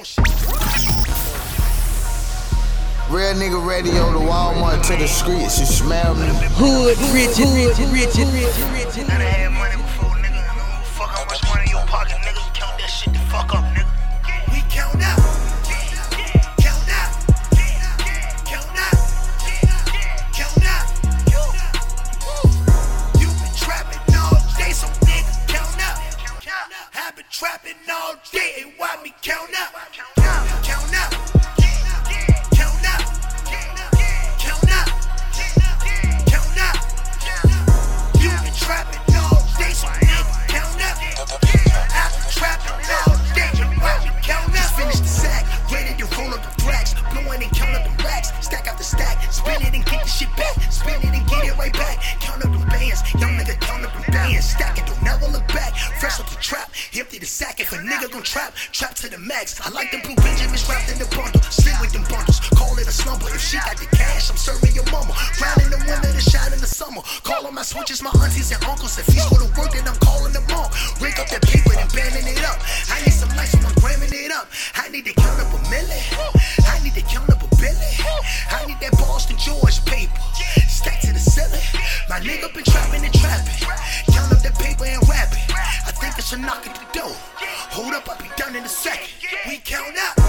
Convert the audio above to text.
Real nigga radio to Walmart to the streets, you smell me? Hood, Richard. I done had money before, nigga. I don't give a fuck how much money in your pocket, nigga. Count that shit the fuck up, nigga. We count out. Count out. Count out. Count out. You been trapping all day, so nigga count out. I been trapping all day, and why me count out? Count out. Empty the sack if a nigga gon' trap to the max. I like them blue Benjamins wrapped in the bundle. Sleep with them bundles, call it a slumber. If she got the cash, I'm serving your mama. Round in the winter, the shine in the summer. Call on my switches, my aunties and uncles. If he's gonna work, then I'm calling them all. Rake up that paper and banding it up. I need some lights, so I'm gramming it up. I need to count up a million. I need to count up a billion. I need that Boston George paper. Stack to the ceiling. My nigga been trapping and trapping. Count up that paper and rap it. I think it's a knock at the door. Hold up, I'll be done in a second. We count out.